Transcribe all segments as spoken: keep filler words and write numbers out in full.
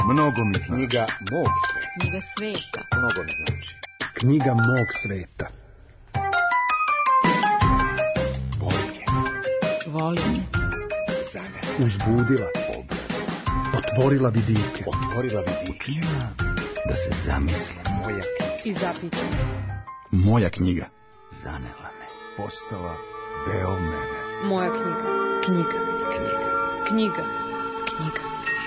Mnogo mi znači. Knjiga mog sveta. Knjiga sveta. Mnogo mi znači. Knjiga mog sveta. Volim je. Volim je. Za mene. Uzbudila. Obradila. Otvorila vidike. Otvorila vidike. Učinila da se zamislim. Moja knjiga. I zapitam. Moja knjiga zanela me. Postala deo mene. Moja knjiga. Knjiga. Knjiga. Knjiga. Knjiga.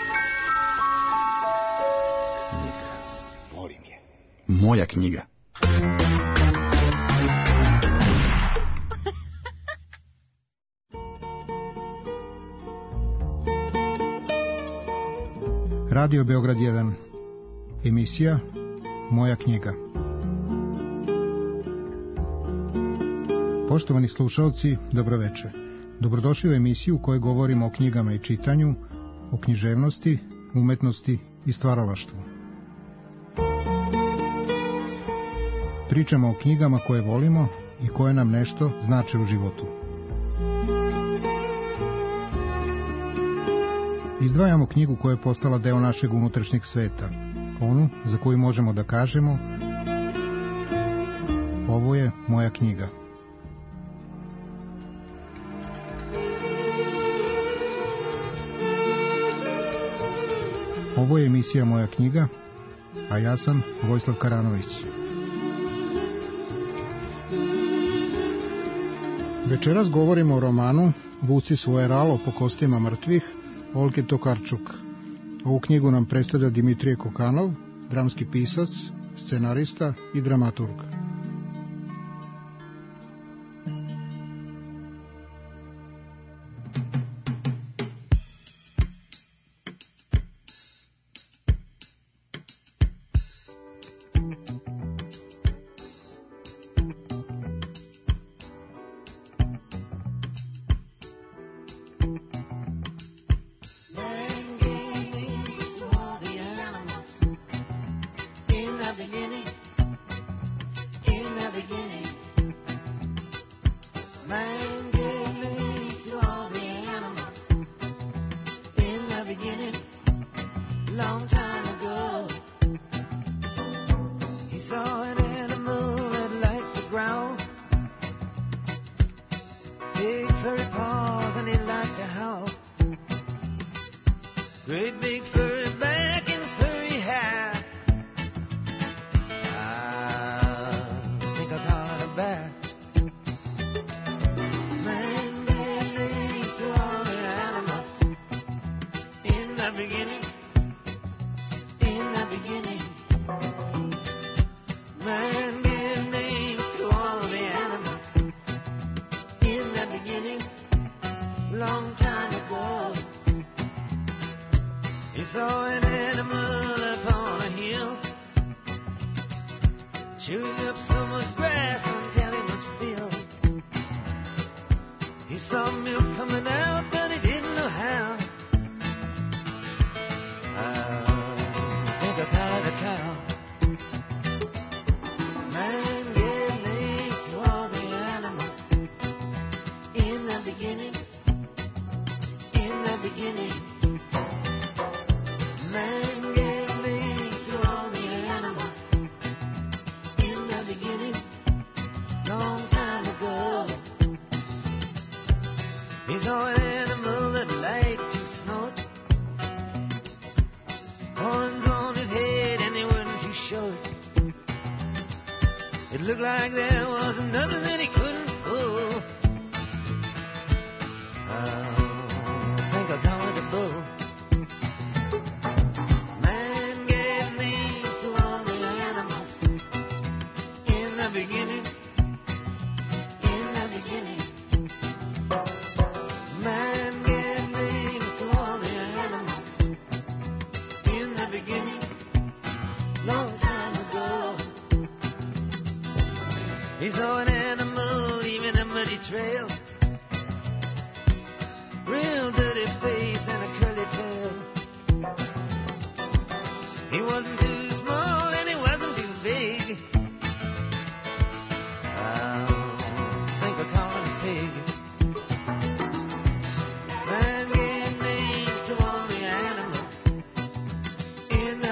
Knjiga. Volim je. Moja knjiga. Radio Beograd jedan. Emisija Moja knjiga. Poštovani slušalci, dobroveče. Dobrodošli u emisiju u kojoj govorimo o knjigama i čitanju, o književnosti, umetnosti i stvaralaštvu. Pričamo o knjigama koje volimo i koje nam nešto znače u životu. Izdvajamo knjigu koja je postala deo našeg unutrašnjeg sveta, onu za koju možemo da kažemo: ovo je moja knjiga. Ovo je emisija Moja knjiga, a ja sam Vojislav Karanović. Večeras govorimo o romanu Vuci svoje ralo po kostima mrtvih Olge Tokarčuk. Ovu knjigu nam predstavlja Dimitrije Kokanov, dramski pisac, scenarista i dramaturg.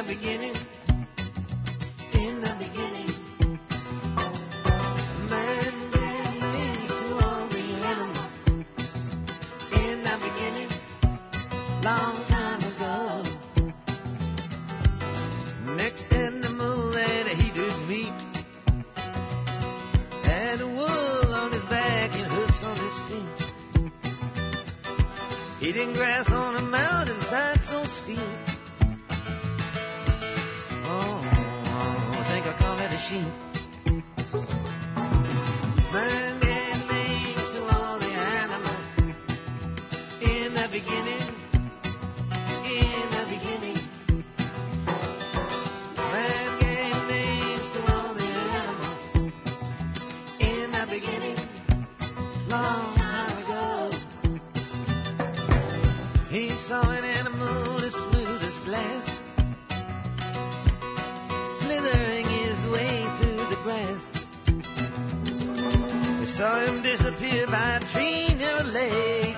beginning, in the beginning, man gave names to all the animals. In the beginning, long time ago. Next animal that he did meet had wool on his back and hoofs on his feet. Eating grass on a mountainside so steep. Oh, I think I call it a sheep. Man gave names to all the animals. In the beginning, in the beginning, man gave names to all the animals. In the beginning, long time ago. He saw an animal as smooth as glass, slithering his way through the grass. He saw him disappear by a tree near a lake.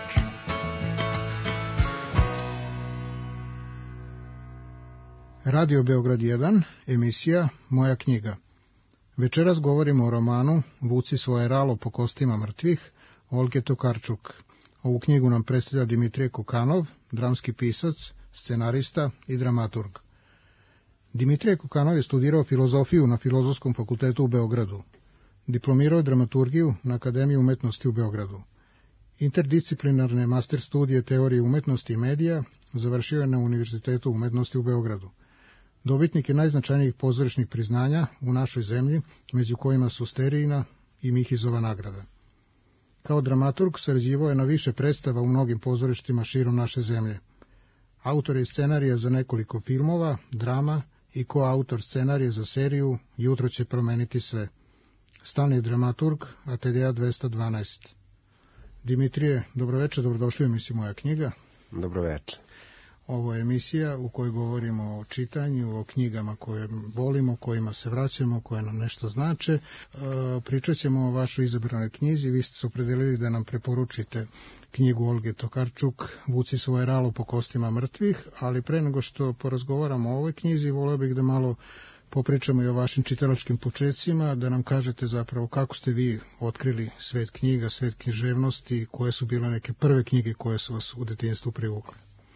Radio Beograd jedan, emisija Moja knjiga. Večeras govorimo o romanu Vuci svoje ralo po kostima mrtvih, Olge Tokarčuk. Ovu knjigu nam predstavlja Dimitrije Kokanov, dramski pisac, scenarista i dramaturg. Dimitrije Kokanov je studirao filozofiju na Filozofskom fakultetu u Beogradu. Diplomirao je dramaturgiju na Akademiji umetnosti u Beogradu. Interdisciplinarne master studije teorije umetnosti i medija završio je na Univerzitetu umetnosti u Beogradu. Dobitnik je najznačajnijih pozorišnih priznanja u našoj zemlji, među kojima su Sterijina i Mihizova nagrada. Kao dramaturg sarađivao je na više predstava u mnogim pozorištima širom naše zemlje. Autor je scenarija za nekoliko filmova, drama i koautor scenarija za seriju Jutro će promeniti sve. Stalni dramaturg Ateljea dvesta dvanaest. Dimitrije, dobroveče, dobrodošli u emisiju Moja knjiga. Dobroveče. Ovo je emisija u kojoj govorimo o čitanju, o knjigama koje volimo, kojima se vraćamo, koje nam nešto znače. E, pričat ćemo o vašoj izabranoj knjizi. Vi ste se opredelili da nam preporučite knjigu Olge Tokarčuk, Vuci svoje ralo po kostima mrtvih, ali pre nego što porazgovaramo o ovoj knjizi, voleo bih da malo popričamo i o vašim čitalačkim počecima, da nam kažete zapravo kako ste vi otkrili svet knjiga, svet književnosti, koje su bile neke prve knjige koje su vas u detinjstvu privukle.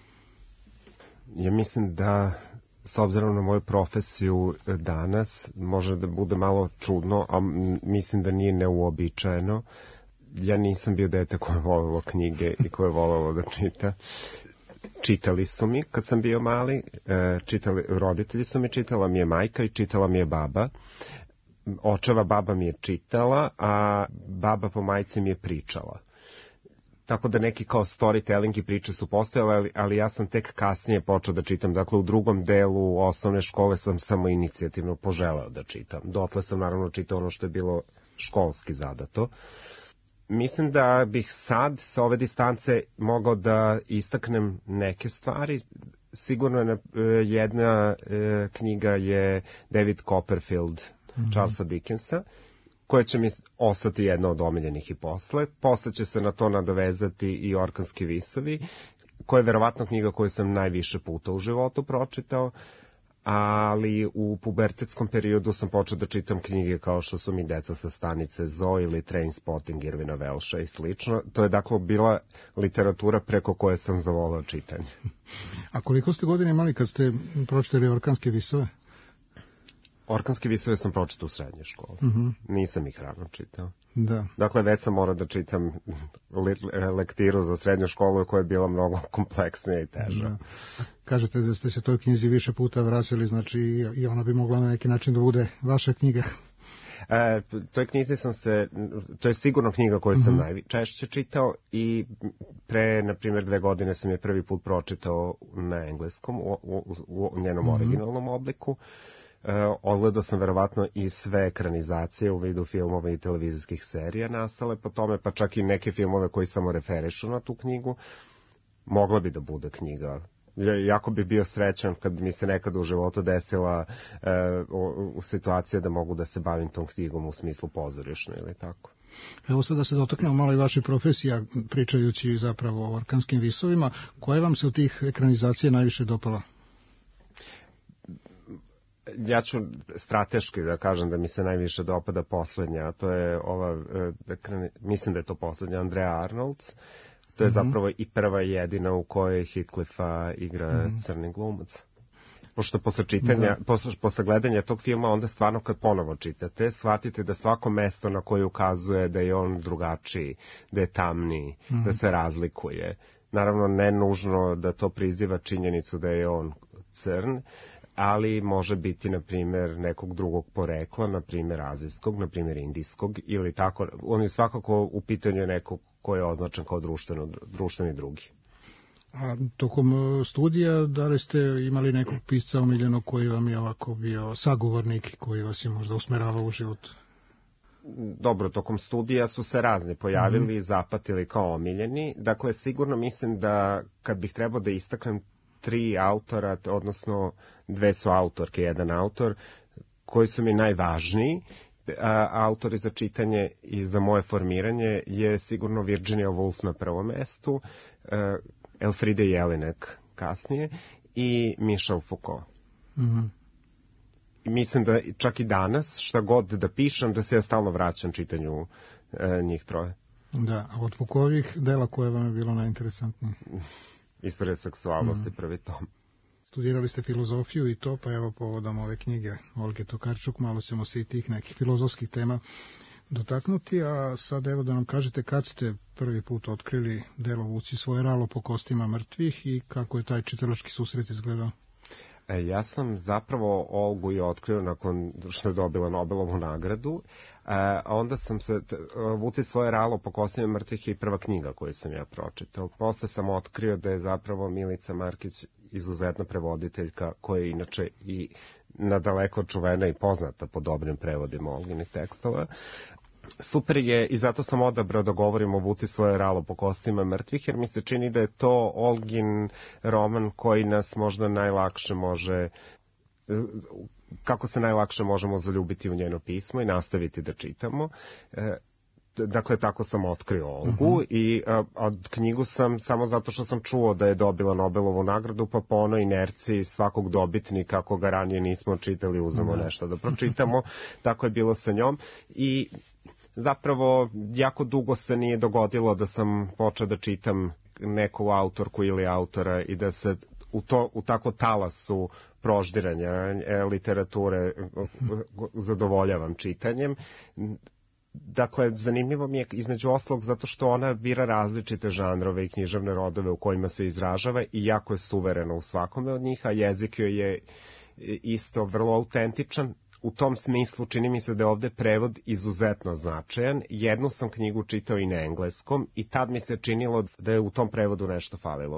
Ja mislim da, s obzirom na moju profesiju danas, može da bude malo čudno, a mislim da nije neuobičajeno. Ja nisam bio dete koje je volelo knjige i koje je volelo da čita. Čitali su mi kad sam bio mali, čitali, roditelji su mi, čitala mi je majka i čitala mi je baba. Očeva baba mi je čitala, a baba po majci mi je pričala. Tako da neki kao storytelling i priče su postojale, ali, ali ja sam tek kasnije počeo da čitam. Dakle, u drugom delu osnovne škole sam samo inicijativno poželeo da čitam. Dotle sam naravno čitao ono što je bilo školski zadato. Mislim da bih sad sa ove distance mogao da istaknem neke stvari. Sigurno je jedna e, knjiga je David Copperfield, mm-hmm. Charlesa Dickensa, koja će mi ostati jedna od omiljenih i posle. Posle će se na to nadovezati i Orkanski visovi, koja je verovatno knjiga koju sam najviše puta u životu pročitao, ali u pubertetskom periodu sam počeo da čitam knjige kao što su mi Deca sa stanice Zoo ili Trainspotting Irvina Welsha i slično. To je dakle bila literatura preko koje sam zavoleo čitanje. A koliko ste godine imali kad ste pročitali Orkanske visove? Orkanske visove sam pročitao u srednjoj školi. Uh-huh. Nisam ih rano čitao. Da. Dakle, već sam morao da čitam lektiru za srednju školu koja je bila mnogo kompleksnija i teža. Da. Kažete da ste se toj knjizi više puta vraćali, znači i ona bi mogla na neki način da bude vaša knjiga. E, toj knjizi sam se, to je sigurno knjiga koju sam uh-huh. najčešće čitao i pre, na primjer, dve godine sam je prvi put pročitao na engleskom, u, u, u njenom uh-huh. originalnom obliku. Uh, odgledao sam verovatno i sve ekranizacije u vidu filmova i televizijskih serija nastale po tome, pa čak i neke filmove koji samo referišu na tu knjigu. Mogla bi da bude knjiga. Jako bi bio srećan kad mi se nekada u životu desila uh, u situacija da mogu da se bavim tom knjigom u smislu pozorišno ili tako. Evo sad da se dotaknemo malo i vaše profesija, pričajući zapravo o Orkanskim visovima. Koje vam se od tih ekranizacija najviše dopala? ja ću strateški da kažem da mi se najviše dopada poslednja, to je ova, da krene, mislim da je to poslednja, Andrea Arnolds. To je mm-hmm. zapravo i prva i jedina u kojoj Heathcliffa igra mm-hmm. crni glumac. Pošto posle čitanja, mm-hmm. posle, posle gledanja tog filma, onda stvarno kad ponovo čitate, shvatite da svako mesto na koje ukazuje da je on drugačiji, da je tamniji, mm-hmm. da se razlikuje. Naravno, ne nužno da to priziva činjenicu da je on crn, ali može biti, na primjer, nekog drugog porekla, na primjer azijskog, na primjer indijskog, ili tako. On je svakako u pitanju nekog ko je označen kao društveno, društveni drugi. A tokom studija, da li ste imali nekog pisca omiljenog koji vam je ovako bio sagovornik, koji vas je možda usmeravao u život? Dobro, tokom studija su se razni pojavili i mm-hmm. zapatili kao omiljeni. Dakle, sigurno mislim da kad bih trebao da istaknem tri autora, odnosno dve su autorke, jedan autor, koji su mi najvažniji, a, autori za čitanje i za moje formiranje je sigurno Virginia Woolf na prvom mestu, a, Elfriede Jelinek kasnije i Michel Foucault. Mhm. I mislim da čak i danas, šta god da pišem, da se ja stalno vraćam čitanju e, njih troje. Da, a od Foucaultovih dela koje vam je bilo najinteresantnije? Istorija seksualnosti, mm. prvi tom. Studirali ste filozofiju i to, pa evo povodom ove knjige Olge Tokarčuk, malo ćemo se i tih nekih filozofskih tema dotaknuti, a sad evo da nam kažete kad ste prvi put otkrili delo Vuci svoje ralo po kostima mrtvih i kako je taj čitalački susret izgledao? E, ja sam zapravo Olgu i otkrio nakon što je dobila Nobelovu nagradu, a onda sam se, Vuci svoje ralo po kostima mrtvih je i prva knjiga koju sam ja pročitao. Posle sam otkrio da je zapravo Milica Markić izuzetna prevoditeljka koja je inače i nadaleko čuvena i poznata po dobrim prevodima Olginih tekstova. Super je i zato sam odabrao da govorim o Vuci svoje ralo po kostima mrtvih, jer mi se čini da je to Olgin roman koji nas možda najlakše može, kako se najlakše možemo zaljubiti u njeno pismo i nastaviti da čitamo. Dakle, tako sam otkrio Olgu uh-huh. i a, a knjigu sam samo zato što sam čuo da je dobila Nobelovu nagradu, pa po onoj inerciji svakog dobitnika, ako ga ranije nismo čitali, uzmemo uh-huh. nešto da pročitamo. Tako je bilo sa njom i zapravo jako dugo se nije dogodilo da sam počeo da čitam neku autorku ili autora i da se u, to, u tako talasu proždiranja e, literature zadovoljavam čitanjem. Dakle, zanimljivo mi je između ostalog zato što ona bira različite žanrove i književne rodove u kojima se izražava i jako je suverena u svakome od njih, a jezik joj je isto vrlo autentičan. U tom smislu čini mi se da je ovde prevod izuzetno značajan. Jednu sam knjigu čitao i na engleskom i tad mi se činilo da je u tom prevodu nešto falilo.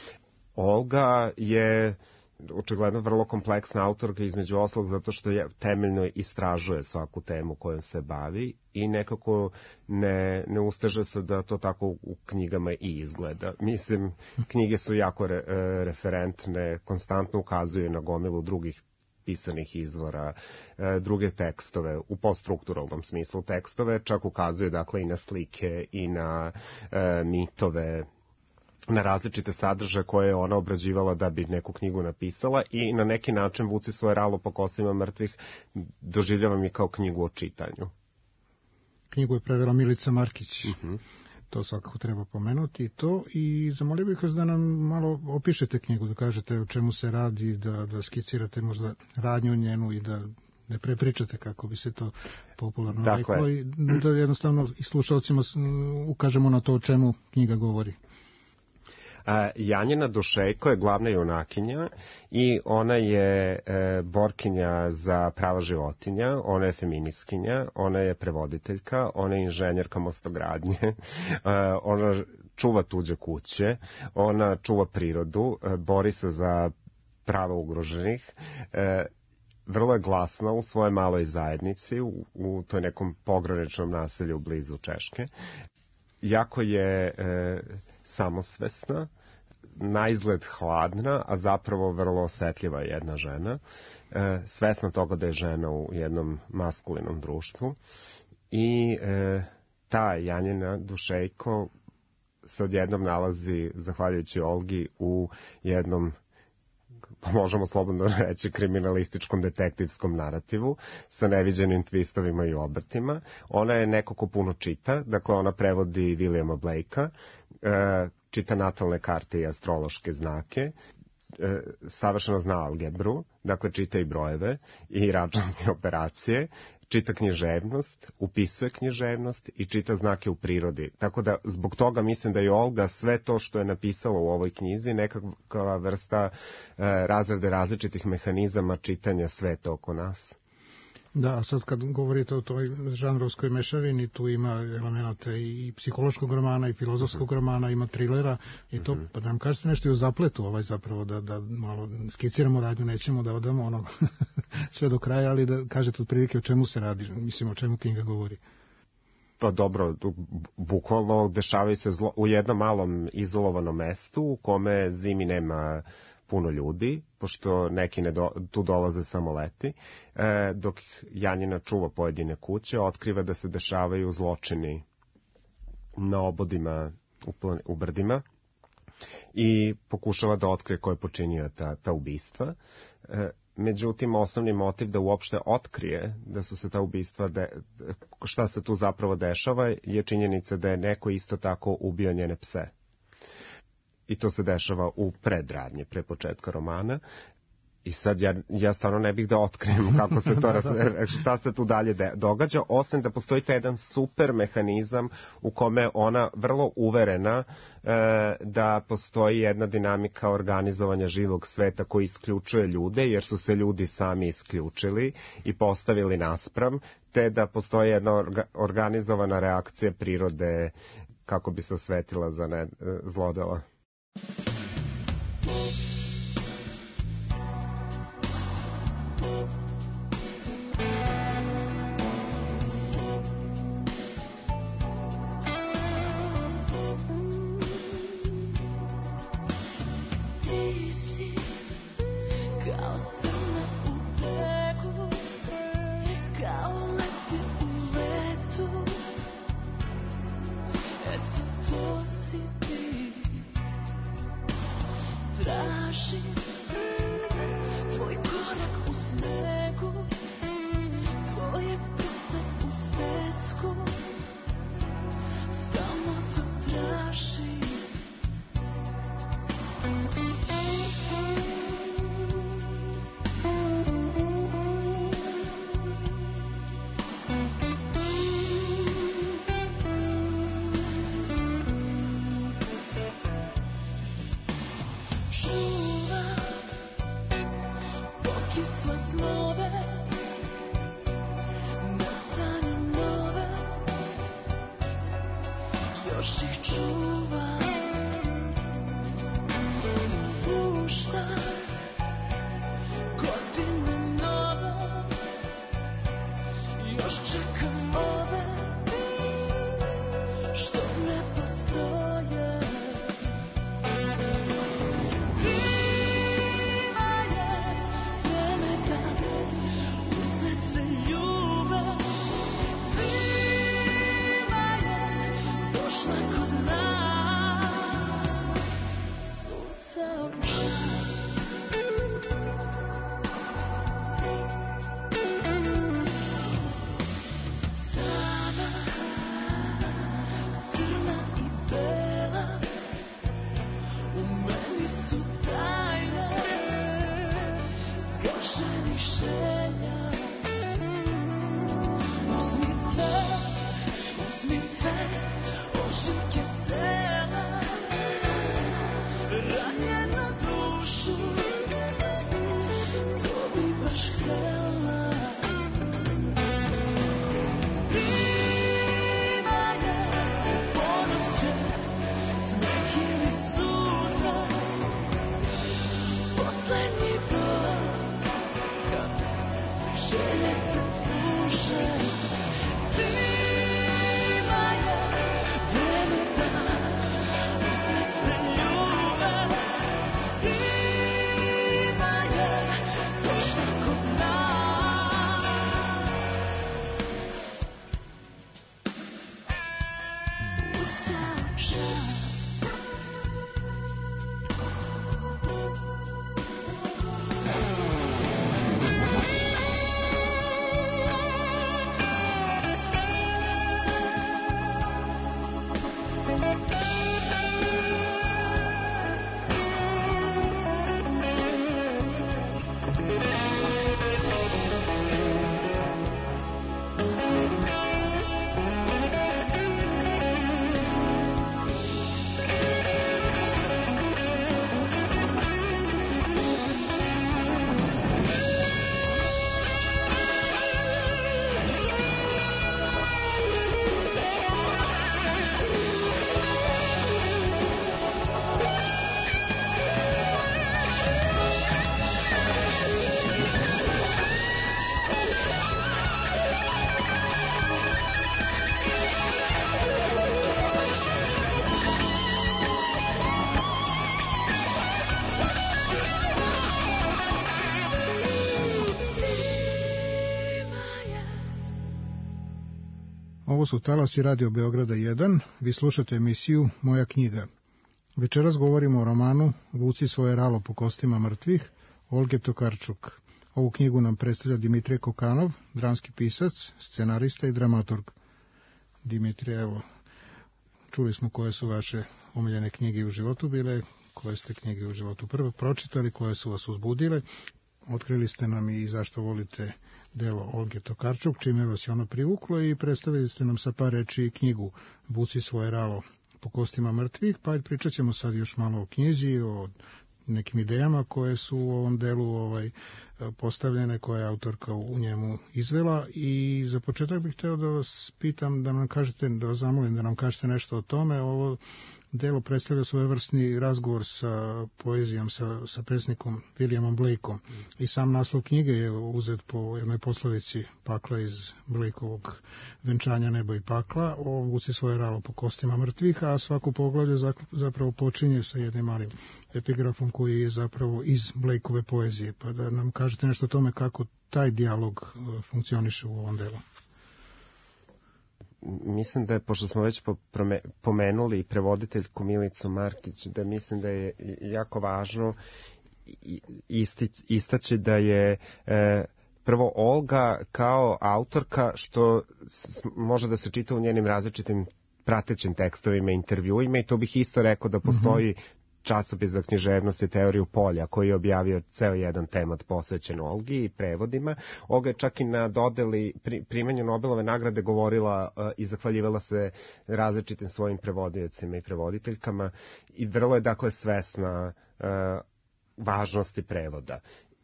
Olga je očigledno vrlo kompleksna autorka, između ostalog zato što je temeljno istražuje svaku temu kojom se bavi i nekako ne, ne usteže se da to tako u knjigama i izgleda. Mislim, knjige su jako re, referentne, konstantno ukazuju na gomilu drugih pisanih izvora, druge tekstove, u poststrukturalnom smislu tekstove, čak ukazuje dakle i na slike i na e, mitove, na različite sadržaje koje je ona obrađivala da bi neku knjigu napisala i na neki način Vuci svoje ralo po kostima mrtvih doživljavam i kao knjigu o čitanju. Knjigu je prevela Milica Markić, uh-huh. to svakako treba pomenuti to i zamolio bih vas da nam malo opišete knjigu, da kažete o čemu se radi, da, da skicirate možda radnju njenu i da ne prepričate kako bi se to popularno dakle. reklo i da jednostavno i slušalcima ukažemo na to o čemu knjiga govori. Janjina Dušejko je glavna junakinja i ona je e, borkinja za prava životinja, ona je feministkinja, ona je prevoditeljka, ona je inženjerka mostogradnje, e, ona čuva tuđe kuće, ona čuva prirodu, e, bori se za prava ugroženih, e, vrlo je glasna u svojoj maloj zajednici, u, u toj nekom pograničnom naselju blizu Češke. Jako je e, samosvesna, na izgled hladna, a zapravo vrlo osetljiva jedna žena, e, svesna toga da je žena u jednom maskulinom društvu i e, ta Janjina Dušejko se odjednom nalazi, zahvaljujući Olgi, u jednom pa možemo slobodno reći kriminalističkom detektivskom narativu sa neviđenim twistovima i obrtima. Ona je neko ko puno čita, dakle ona prevodi Williama Blakea, e, čita natalne karte i astrološke znake, e, savršeno zna algebru, dakle čita i brojeve i računske operacije, čita književnost, upisuje književnost i čita znake u prirodi. Tako da zbog toga mislim da je Olga sve to što je napisala u ovoj knjizi nekakva vrsta e, razrade različitih mehanizama čitanja sveta oko nas. Da, sad kad govorite o toj žanrovskoj mešavini, tu ima elemenata i psihološkog romana i filozofskog romana, ima trilera i to, pa da nam kažete nešto i o zapletu ovaj zapravo, da, da malo skiciramo radnju, nećemo da odamo ono sve do kraja, ali da kažete otprilike o čemu se radi, mislim o čemu knjiga govori. Pa dobro, bukvalno dešavaju se zlo, u jednom malom izolovanom mestu u kome zimi nema puno ljudi, pošto neki ne do, tu dolaze samo leti, e, dok Janjina čuva pojedine kuće, otkriva da se dešavaju zločini na obodima u, plan, u brdima i pokušava da otkrije ko je počinio ta, ta ubistva. E, međutim, osnovni motiv da uopšte otkrije da su se ta ubistva, de, šta se tu zapravo dešava, je činjenica da je neko isto tako ubio njene pse. I to se dešava u predradnje, pre početka romana. I sad ja, ja stvarno ne bih da otkrijem kako se to, šta se tu dalje de, događa, osim da postoji taj jedan super mehanizam u kome ona vrlo uverena e, da postoji jedna dinamika organizovanja živog sveta koji isključuje ljude, jer su se ljudi sami isključili i postavili naspram, te da postoji jedna orga, organizovana reakcija prirode kako bi se osvetila za ne, zlodela. Ovo su Talasi Radio Beograda jedan. Vi slušate emisiju Moja knjiga. Večeras govorimo o romanu Vuci svoje ralo po kostima mrtvih, Olge Tokarčuk. Ovu knjigu nam predstavlja Dimitrije Kokanov, dramski pisac, scenarista i dramaturg. Dimitrije, evo, čuli smo koje su vaše omiljene knjige u životu bile, koje ste knjige u životu prvo pročitali, koje su vas uzbudile. Otkrili ste nam i zašto volite delo Olge Tokarčuk, čime vas je ono privuklo, i predstavili ste nam sa par reči knjigu Vuci svoje ralo po kostima mrtvih, pa pričat ćemo sad još malo o knjizi, o nekim idejama koje su u ovom delu ovaj, postavljene, koje je autorka u njemu izvela. I za početak bih hteo da vas pitam, da nam kažete, da vas zamolim da nam kažete nešto o tome. Ovo delo predstavlja svojevrsni razgovor sa poezijom, sa, sa pesnikom Williamom Blakeom. I sam naslov knjige je uzet po jednoj poslovici Pakla iz Blakeovog Venčanja nebo i pakla, o Vuci svoje ralo po kostima mrtvih, a svako poglavlje zapravo počinje sa jednim malim epigrafom koji je zapravo iz Blakeove poezije. Pa da nam kažete nešto o tome kako taj dijalog funkcioniše u ovom delu. Mislim da je, pošto smo već pomenuli prevoditeljku Milicu Markić, da mislim da je jako važno istaći da je e, prvo Olga kao autorka, što može da se čita u njenim različitim pratećim tekstovima, intervjuima, i to bih isto rekao da postoji mm-hmm. časopis za književnost i teoriju polja koji je objavio ceo jedan temat posvećen Olgi i prevodima. Olga je čak i na dodeli pri, primanju Nobelove nagrade govorila uh, i zahvaljivala se različitim svojim prevodiocima i prevoditeljkama, i vrlo je dakle svesna uh, važnosti prevoda.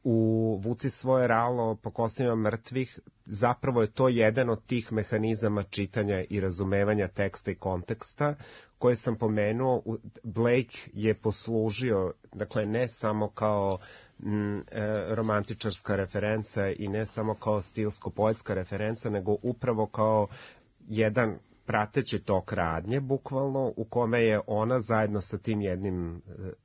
U Vuci svoje ralo po kostima mrtvih zapravo je to jedan od tih mehanizama čitanja i razumevanja teksta i konteksta koje sam pomenuo. Blake je poslužio, dakle, ne samo kao m, e, romantičarska referenca i ne samo kao stilsko-poetska referenca, nego upravo kao jedan prateći tok radnje, bukvalno, u kome je ona zajedno sa tim jednim e,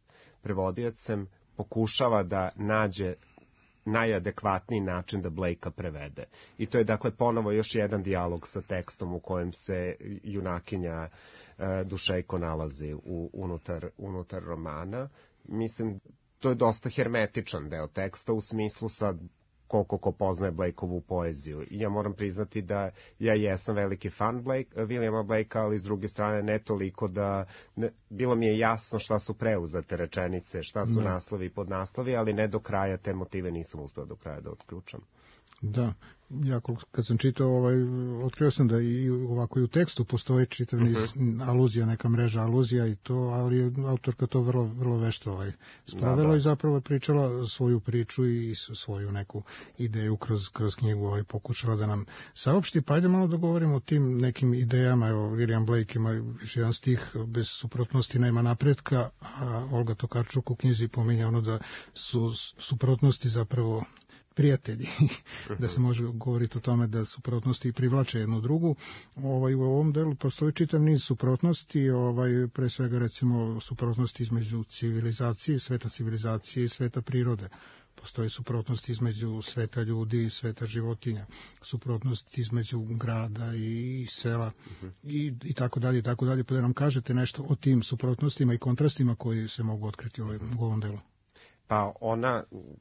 prevodiocem pokušava da nađe najadekvatniji način da Blakea prevede. I to je dakle ponovo još jedan dijalog sa tekstom u kojem se junakinja e, Dušejko nalazi u, unutar, unutar romana. Mislim, to je dosta hermetičan deo teksta u smislu sad koliko ko poznaje Blakeovu poeziju. I ja moram priznati da ja jesam veliki fan Blake, Williama Blakea, ali s druge strane ne toliko da... Ne, bilo mi je jasno šta su preuzete rečenice, šta su da. naslovi i podnaslovi, ali ne do kraja, te motive nisam uspeo do kraja da otključam. Da, ja kad sam čitao, ovaj, otkrio sam da i ovako i u tekstu postoji čitav niz uh-huh. aluzija, neka mreža aluzija i to, ali je autorka to vrlo, vrlo vešto ovaj, spravila da, da. i zapravo je pričala svoju priču i svoju neku ideju kroz, kroz knjigu ovaj, pokušala da nam saopšti. Pa ajde malo da govorimo o tim nekim idejama. Evo, William Blake ima još jedan stih, bez suprotnosti nema napretka, a Olga Tokarčuk u knjizi pominja ono da su suprotnosti zapravo prijatelji, da se može govoriti o tome da suprotnosti privlače jednu drugu. Ovaj, u ovom delu postoji čitav niz suprotnosti, ovaj, pre svega recimo suprotnosti između civilizacije, sveta civilizacije i sveta prirode. Postoji suprotnost između sveta ljudi i sveta životinja, suprotnost između grada i sela uh-huh. i, i tako dalje, i tako dalje. Pa da nam kažete nešto o tim suprotnostima i kontrastima koji se mogu otkriti u ovom delu. Pa ona,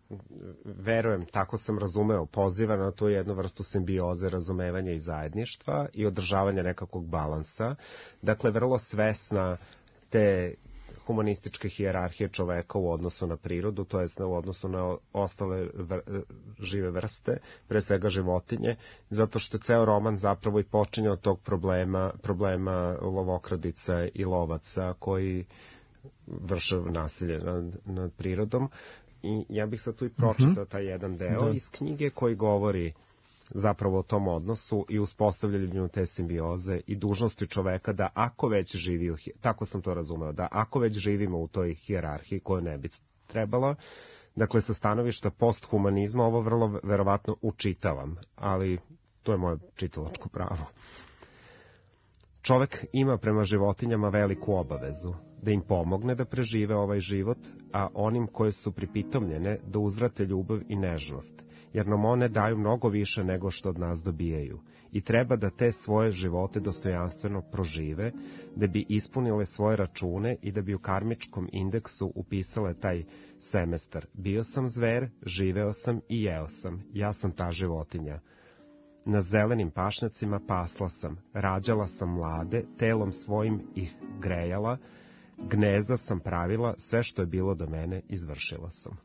verujem, tako sam razumeo, poziva na tu jednu vrstu simbioze, razumevanja i zajedništva i održavanja nekakvog balansa. Dakle, vrlo svesna te humanističke hijerarhije čoveka u odnosu na prirodu, to jest u odnosu na ostale vr- žive vrste, pre svega životinje, zato što ceo roman zapravo i počinje od tog problema, problema lovokradica i lovaca koji vrše nasilje nad, nad prirodom. I ja bih sad tu i pročitao uh-huh. taj jedan deo da. iz knjige koji govori zapravo o tom odnosu i uspostavljanju te simbioze i dužnosti čoveka da ako već živi, u, tako sam to razumeo, da ako već živimo u toj hijerarhiji koju ne bi trebalo, dakle sa stanovišta posthumanizma ovo vrlo verovatno učitavam, ali to je moje čitalačko pravo. Čovek ima prema životinjama veliku obavezu, da im pomogne da prežive ovaj život, a onim koje su pripitomljene da uzvrate ljubav i nežnost, jer nam one daju mnogo više nego što od nas dobijaju i treba da te svoje živote dostojanstveno prožive, da bi ispunile svoje račune i da bi u karmičkom indeksu upisale taj semestar. Bio sam zver, živeo sam i jeo sam, ja sam ta životinja. Na zelenim pašnjacima pasla sam, rađala sam mlade, telom svojim ih grejala, gnezda sam pravila, sve što je bilo do mene izvršila sam.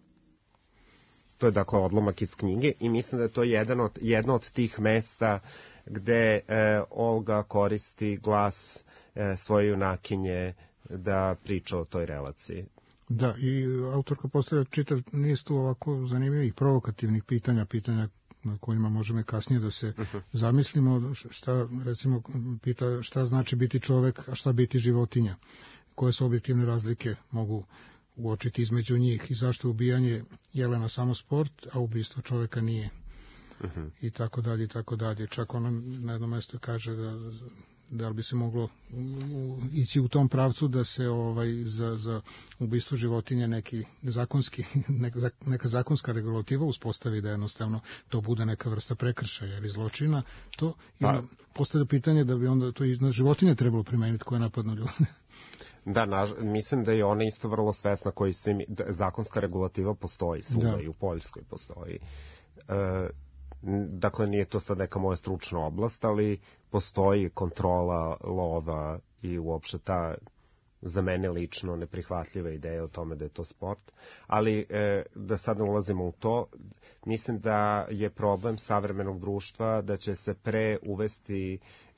To je dakle odlomak iz knjige i mislim da je to jedan od, jedno od tih mesta gde e, Olga koristi glas e, svoje junakinje da priča o toj relaciji. Da, i autorka postavlja čitav niz tu ovako zanimljivih provokativnih pitanja, pitanja na kojima možemo kasnije da se uh-huh. zamislimo, šta, recimo, pita šta znači biti čovek, a šta biti životinja, koje su objektivne razlike mogu uočiti između njih i zašto ubijanje jelena samo sport, a ubistvo čoveka nije. Uh-huh. I tako dalje, i tako dalje. Čak ona na jednom mjestu kaže da, da li bi se moglo ići u tom pravcu da se ovaj za, za ubistvo životinja neki zakonski, neka, neka zakonska regulativa uspostavi da jednostavno to bude neka vrsta prekršaja ili zločina. To i onda postavlja pitanje da bi onda to i na životinje trebalo primeniti koje napadnu ljude. Da, naž, mislim da je ona isto vrlo svesna koji svim, da, zakonska regulativa postoji svuda i u Poljskoj postoji. E, dakle, nije to sad neka moja stručna oblast, ali postoji kontrola lova i uopšte ta za mene lično neprihvatljiva ideja o tome da je to sport. Ali e, da sad ne ulazimo u to, mislim da je problem savremenog društva da će se pre uvesti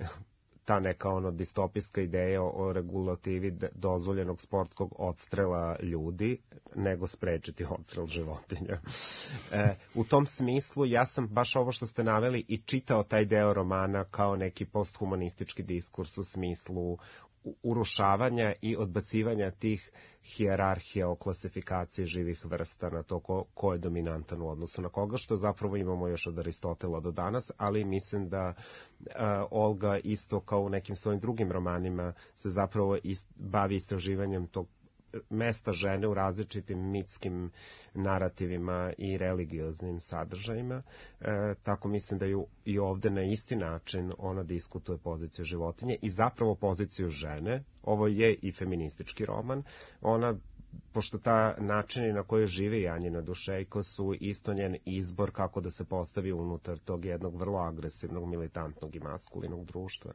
ta neka ono distopijska ideja o regulativi dozvoljenog sportskog odstrela ljudi, nego sprečiti odstrel životinja. E, u tom smislu ja sam baš ovo što ste naveli i čitao taj deo romana kao neki posthumanistički diskurs u smislu urušavanja i odbacivanja tih hijerarhija o klasifikaciji živih vrsta na to ko, ko je dominantan u odnosu na koga, što zapravo imamo još od Aristotela do danas, ali mislim da uh, Olga isto kao u nekim svojim drugim romanima se zapravo ist, bavi istraživanjem tog mesta žene u različitim mitskim narativima i religioznim sadržajima. E, tako mislim da ju i ovde na isti način ona diskutuje poziciju životinje i zapravo poziciju žene. Ovo je i feministički roman. Ona, pošto ta načini na koji živi Janjina Dušejko su isto njen izbor kako da se postavi unutar tog jednog vrlo agresivnog, militantnog i maskulinog društva.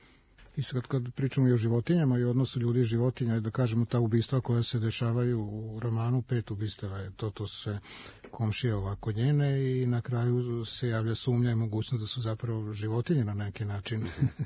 I sad kad pričamo i o životinjama i odnosu ljudi i životinja, da kažemo ta ubistva koja se dešavaju u romanu, pet ubistava je, to, to se komšije ovako njene i na kraju se javlja sumnja i mogućnost da su zapravo životinje na neki način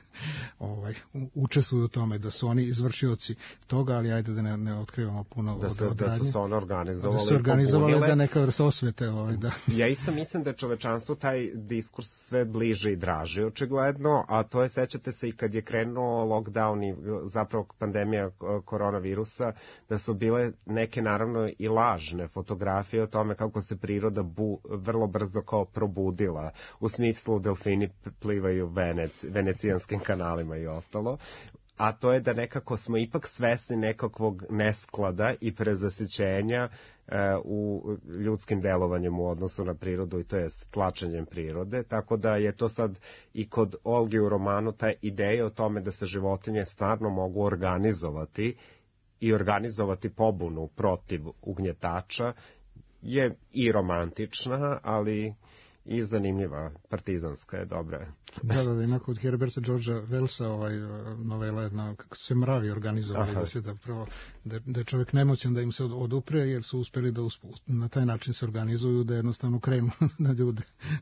ovaj, učestvuju u tome, da su oni izvršioci toga, ali ajde da ne, ne otkrivamo puno da se, od da su se one organizovali, da su organizovali da neka vrsta osvete. Ovaj, da. Ja isto mislim da je čovečanstvu taj diskurs sve bliže i draži, očigledno, a to je, sećate se i kad je krenuo lockdown i zapravo pandemija koronavirusa, da su bile neke naravno i lažne fotografije o tome kako se priroda bu, vrlo brzo kao probudila, u smislu delfini plivaju Venec, venecijanskim kanalima i ostalo, a to je da nekako smo ipak svesni nekakvog nesklada i prezasićenja e, u ljudskim delovanjem u odnosu na prirodu i to je tlačenjem prirode, tako da je to sad i kod Olge u romanu ta ideja o tome da se životinje stvarno mogu organizovati i organizovati pobunu protiv ugnjetača je i romantična, ali i zanimljiva, partizanska je dobra. Da, da, da, ima kod Herberta Georgea Wellsa ovaj, novela jedna, kako se mravi organizovali, Aha. da se da prvo, da, da je čovjek nemoćan da im se odupre, jer su uspeli da usp, na taj način se organizuju da jednostavno krenu na ljude.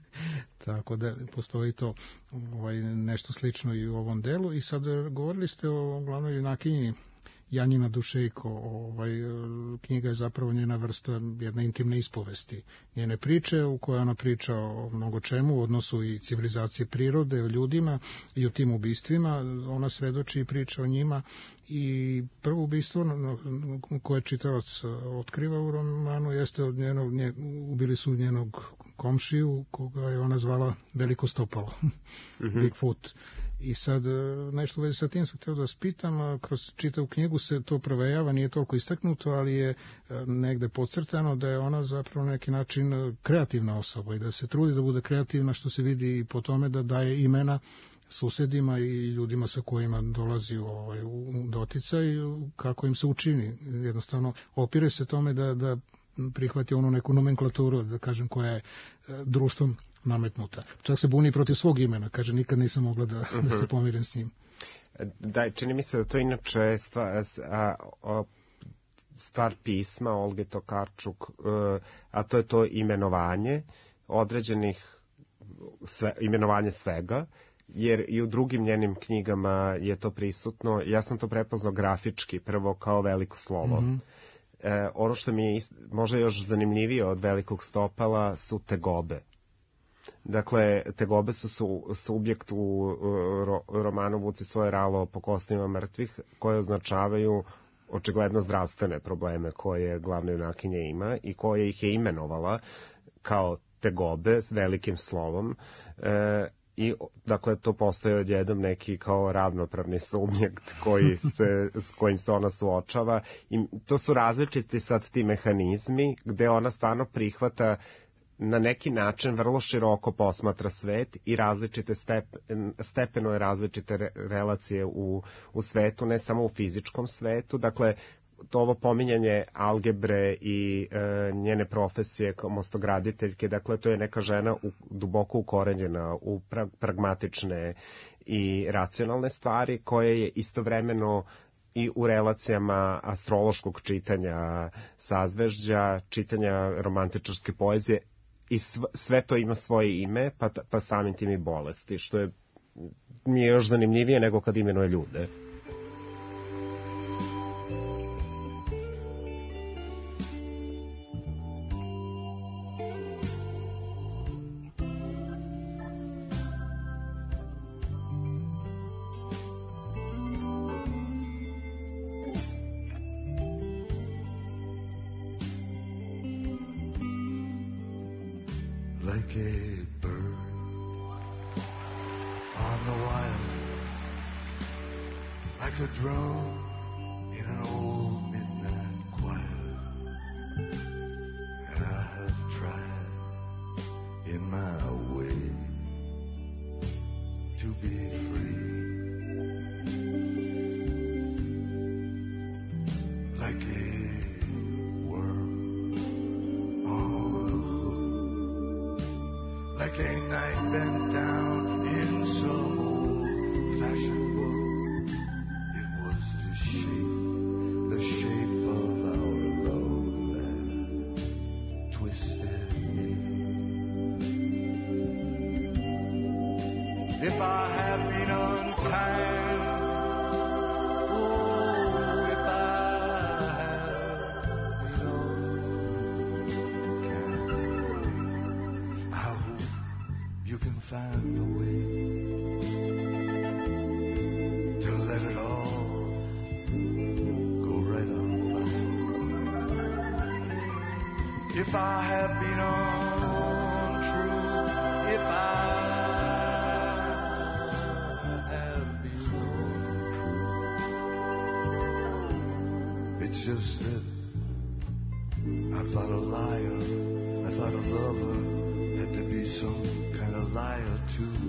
Tako da postoji to ovaj, nešto slično i u ovom delu. I sad govorili ste o glavnoj junakinji Janjina Dušejko, ovaj, knjiga je zapravo njena vrsta jedne intimne ispovesti. Njene priče u kojoj ona priča o mnogo čemu, u odnosu i civilizacije prirode, o ljudima i o tim ubistvima. Ona svedoči i priča o njima i prvo ubistvo koje čitalac otkriva u romanu jeste od njenog, nje, ubili su njenog komšiju koga je ona zvala Veliko stopalo, Bigfoot. I sad nešto u vezi sa tim sam htio da vas pitam, kroz čitavu knjigu se to provejava, nije toliko istaknuto, ali je negde podcrtano da je ona zapravo na neki način kreativna osoba i da se trudi da bude kreativna, što se vidi i po tome da daje imena susedima i ljudima sa kojima dolazi ovaj, u doticaj, kako im se učini. Jednostavno, opire se tome da, da prihvati onu neku nomenklaturu, da kažem, koja je društvom nametnuta. Čak se buni protiv svog imena, kaže, nikad nisam mogla da, da se pomirim s njim. Da, čini mi se da to inače stvar, a, a, stvar pisma Olge Tokarčuk, a to je to imenovanje određenih, sve, imenovanje svega, jer i u drugim njenim knjigama je to prisutno. Ja sam to prepoznao grafički, prvo kao veliko slovo. Mm-hmm. E, ono što mi je ist, možda još zanimljivije od Velikog stopala su tegobe. Dakle, tegobe su, su subjekt u ro, romanu Vuci svoje ralo po kostima mrtvih, koje označavaju očigledno zdravstvene probleme koje glavna junakinja ima i koje ih je imenovala kao tegobe s velikim slovom. E, I, dakle, to postaje odjednom neki kao ravnopravni subjekt koji se, s kojim se ona suočava. I to su različiti sad ti mehanizmi gde ona stvarno prihvata na neki način vrlo široko posmatra svet i različite stepen, stepeno je različite re, relacije u, u svetu, ne samo u fizičkom svetu. Dakle, to ovo pominjanje algebre i e, njene profesije kao mostograditeljke, dakle to je neka žena u, duboko ukorenjena u pra, pragmatične i racionalne stvari, koje je istovremeno i u relacijama astrološkog čitanja sazvežđa, čitanja romantičarske poezije, i sv, sve to ima svoje ime, pa, pa samim tim i bolesti, što je mi je još zanimljivije nego kad imenuje ljude. Like a bird on the wire, like a drum in an old midnight choir. I have tried in my way to be free, like a like a night bent down in some old-fashioned book. It was the shape, the shape of our love that twisted me. If I have been unkind, oh, if I have been unkind, I hope you can find a way to let it all go right on by. If I have been untrue, if I have been untrue, it's just that I thought a liar, I thought a lover had to be some kind of liar too.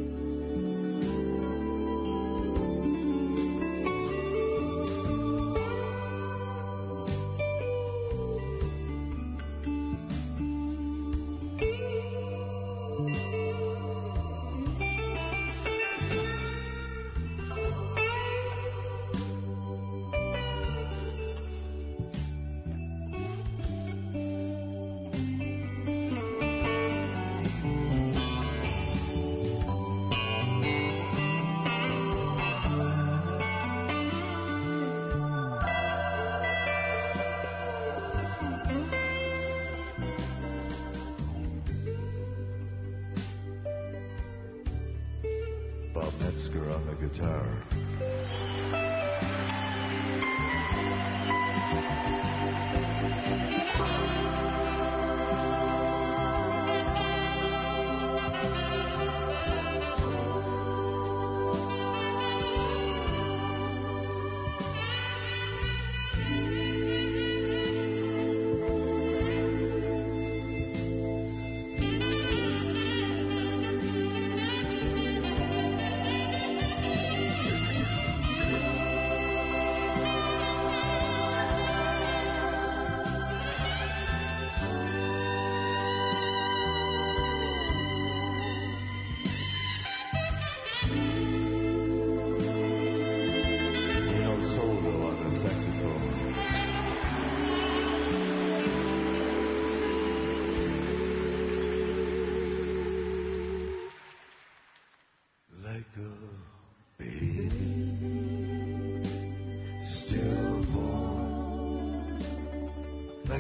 Bob Metzger on the guitar.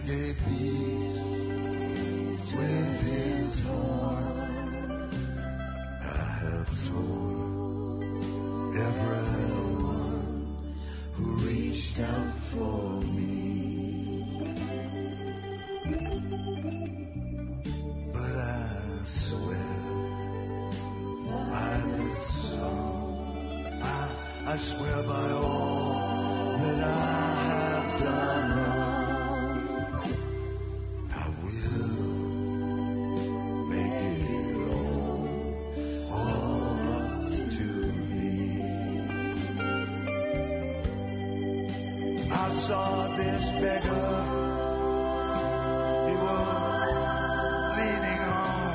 gave peace with his horn. I have told everyone who reached out for me. But I swear by this song, I, I swear by all that I have done wrong, I will make it all, all up to me. I saw this beggar, he was leaning on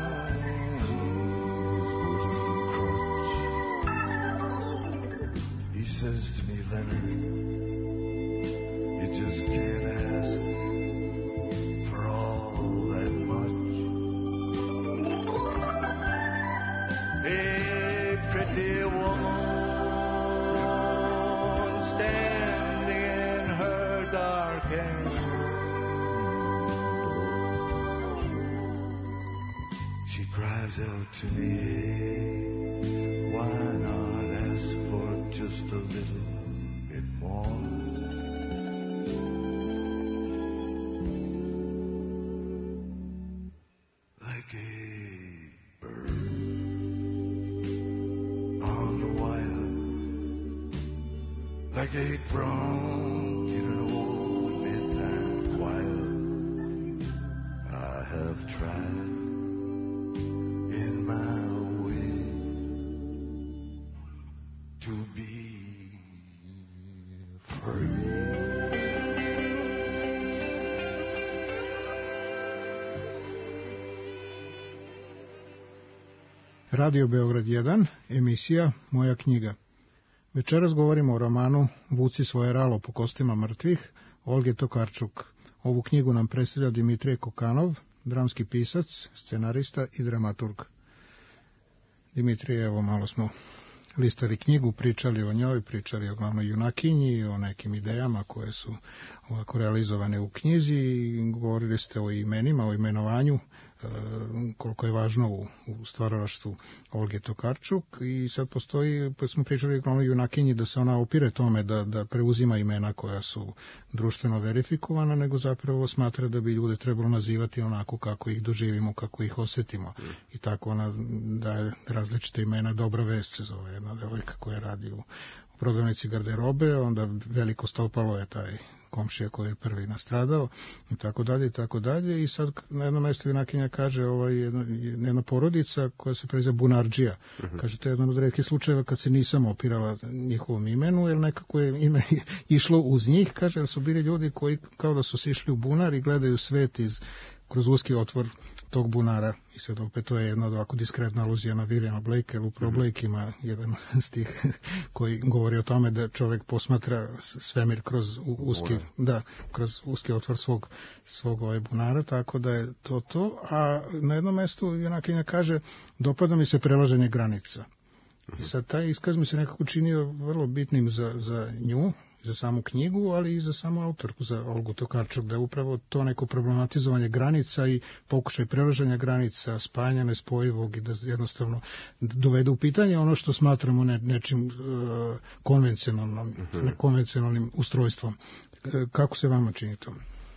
his wooden crutch. He says to me, Leonard, you just can't ask for all that much. A pretty woman standing in her darkened window, she cries out to me, why not ask for just a little bit more? Like a bird on the wire, like a drunk in an old midnight choir. I have tried in my way to be free. Radio Beograd jedan, emisija Moja knjiga. Večeras govorimo o romanu Vuci svoje ralo po kostima mrtvih, Olge Tokarčuk. Ovu knjigu nam predstavlja Dimitrije Kokanov, dramski pisac, scenarista i dramaturg. Dimitrije, evo malo smo listali knjigu, pričali o njoj, pričali o glavnoj junakinji, o nekim idejama koje su ovako realizovane u knjizi i govorili ste o imenima, o imenovanju, koliko je važno u, u stvaralaštvu Olge Tokarčuk i sad postoji, pa smo pričali o glavnoj junakinji da se ona opire tome da, da preuzima imena koja su društveno verifikovana, nego zapravo smatra da bi ljude trebalo nazivati onako kako ih doživimo, kako ih osetimo. Mm. I tako ona daje različite imena. Dobra vest se zove jedna devojka koja radi u prodavnici garderobe, onda Veliko stopalo je taj komšija koji je prvi nastradao i tako dalje i tako dalje i sad na jednom mjestu junakinja kaže ovaj, jedna, jedna porodica koja se preziva Bunardžija. Uh-huh. Kaže, to je jedan od retkih slučajeva kad se nisam opirala njihovom imenu, jer nekako je ime išlo uz njih, kaže, jer su bili ljudi koji kao da su sišli u bunar i gledaju svet iz kroz uski otvor tog bunara. I sad opet to je jedna od ovako diskretna aluzija na Williama Blake, jer upravo Blake ima jedan stih koji govori o tome da čovjek posmatra svemir kroz uski, da, kroz uski otvor svog, svog ovaj bunara, tako da je to to. A na jednom mjestu junakinja kaže, dopada mi se prelaženje granica. I sad taj iskaz mi se nekako činio vrlo bitnim za, za nju, za samu knjigu, ali i za samu autorku, za Olgu Tokarčuk, da je upravo to neko problematizovanje granica i pokušaj prelaženja granica, spajanja nespojivog i da jednostavno dovede u pitanje ono što smatramo ne, nečim uh, konvencionalnom, uh-huh. konvencionalnim ustrojstvom. Kako se vama čini to?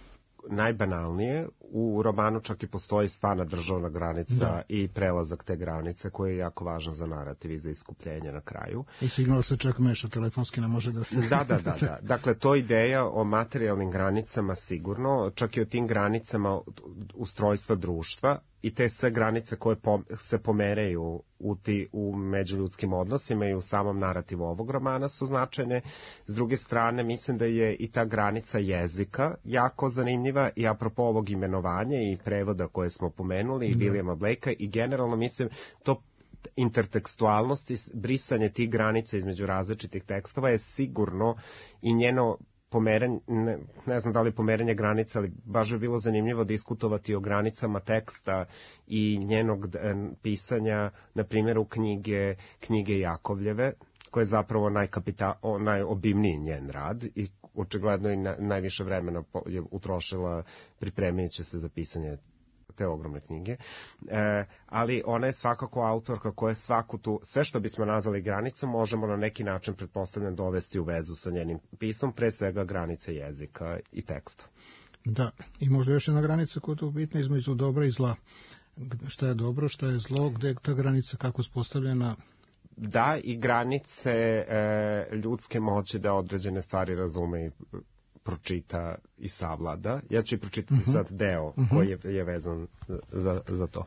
Najbanalnije, u romanu čak i postoji stvarna državna granica da. I prelazak te granice koji je jako važan za narativ i za iskupljenje na kraju. I signal se čak meša telefonski, ne može da se... Da, da, da, da. Dakle, to ideja o materijalnim granicama sigurno, čak i o tim granicama ustrojstva društva i te sve granice koje se pomeraju u, ti, u međuljudskim odnosima i u samom narativu ovog romana su značajne. S druge strane, mislim da je i ta granica jezika jako zanimljiva i apropo ovog imenovanja i prevoda koje smo pomenuli i Williama Blakea i generalno mislim to intertekstualnost i brisanje tih granica između različitih tekstova je sigurno i njeno pomeranje, ne, ne znam da li pomeranje granica, ali baš je bilo zanimljivo diskutovati o granicama teksta i njenog pisanja, na primjer u knjige, knjige Jakovljeve, koji je zapravo najkapita, o, najobimniji njen rad i očigledno i na, najviše vremena je utrošila pripremajući se za pisanje te ogromne knjige, e, ali ona je svakako autorka koja svaku tu, sve što bismo nazvali granicom možemo na neki način pretpostavljam dovesti u vezu sa njenim pisom, pre svega granice jezika i teksta. Da, i možda još jedna granica koja je tu bitna između dobra i zla. Šta je dobro, šta je zlo, gde je ta granica, kako uspostavljena? Da, i granice e, ljudske moći da određene stvari razume i pročita i savlada. Ja ću i pročitati uh-huh. sad deo uh-huh. koji je, je vezan za, za to.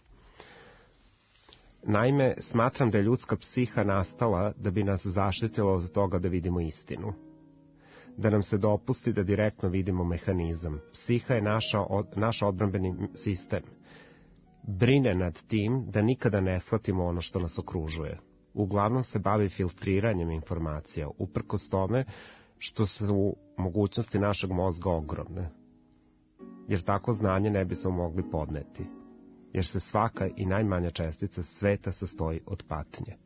Naime, smatram da je ljudska psiha nastala da bi nas zaštitila od toga da vidimo istinu. Da nam se dopusti da direktno vidimo mehanizam. Psiha je naša od, naš odbrambeni sistem. Brine nad tim da nikada ne shvatimo ono što nas okružuje. Uglavnom se bavi filtriranjem informacija, uprkos tome što su mogućnosti našeg mozga ogromne. Jer tako znanje ne bismo mogli podneti. Jer se svaka i najmanja čestica sveta sastoji od patnje.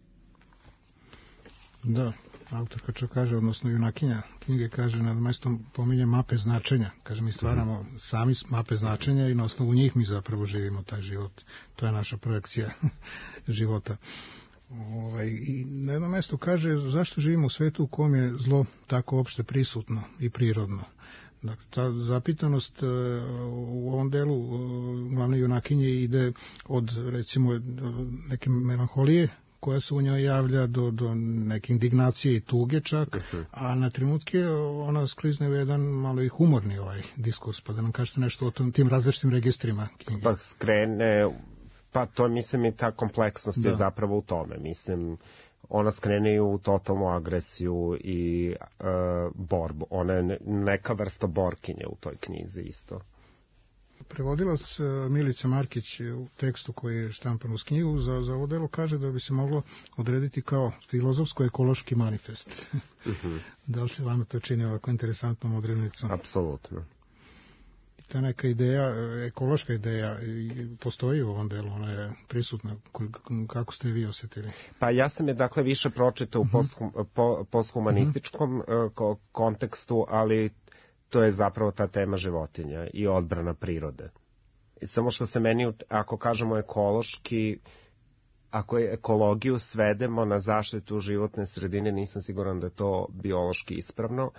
Da, autorka čak kaže, odnosno junakinja knjige kaže, na mestom pominje mape značenja. Kaže, mi stvaramo mm. sami mape značenja i na osnovu njih mi zapravo živimo taj život. To je naša projekcija života. Ovaj, i na jednom mjestu kaže zašto živimo u svetu u kom je zlo tako opšte prisutno i prirodno. Dakle, ta zapitanost uh, u ovom delu uh, glavne junakinje ide od, recimo, neke melanholije koja se u njoj javlja do, do neke indignacije i tuge čak, uh-huh. a na trenutke ona sklizne u jedan malo i humorni ovaj diskurs, pa da nam kažete nešto o tom, tim različitim registrima knjige. Pa skrene... Pa to mislim i ta kompleksnost da. Je zapravo u tome. Mislim, ona skrene i u totalnu agresiju i e, borbu. Ona je neka vrsta borkinje u toj knjizi isto. Prevodilac Milica Markić u tekstu koji je štampan uz knjigu za, za ovo delo kaže da bi se moglo odrediti kao filozofsko-ekološki manifest. Uh-huh. Da li se vama to čini ovako interesantnom odrednicom? Apsolutno. Ta neka ideja, ekološka ideja postoji u ovom delu, ona je prisutna. Kako ste vi osjetili? Pa ja sam je dakle više pročitao uh-huh. u posthum, po, posthumanističkom uh-huh. kontekstu, ali to je zapravo ta tema životinja i odbrana prirode. Samo što se meni, ako kažemo ekološki, ako je ekologiju svedemo na zaštitu životne sredine, nisam siguran da je to biološki ispravno,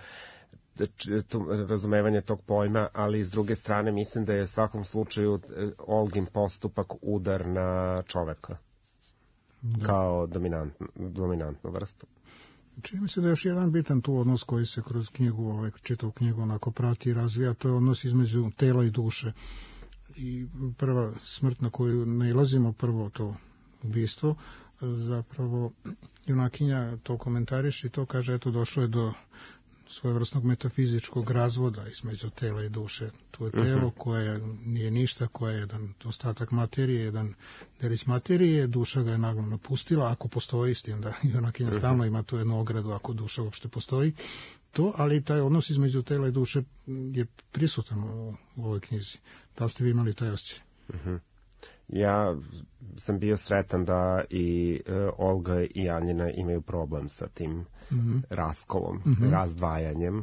razumevanje tog pojma, ali s druge strane mislim da je u svakom slučaju Olgin postupak udar na čoveka da. Kao dominantnu, dominantnu vrstu. Čini mi se da je još jedan bitan tu odnos koji se kroz knjigu, ovaj, čitavu knjigu onako prati i razvija, to je odnos između tela i duše. I prva smrt na koju nailazimo, prvo to ubistvo, zapravo junakinja to komentariše i to kaže, eto došlo je do svojevrsnog metafizičkog razvoda između tela i duše. Tu je telo koje nije ništa, koje je jedan ostatak materije, jedan delić materije, duša ga je naglo napustila, ako postoji, s tim da junakinja stalno ima tu jednu ogradu, ako duša uopšte postoji, to, ali taj odnos između tela i duše je prisutan u, u ovoj knjizi. Da li ste vi imali taj osjećaj? Uh-huh. Ja sam bio sretan da i e, Olga i Anjina imaju problem sa tim mm-hmm. raskolom, mm-hmm. razdvajanjem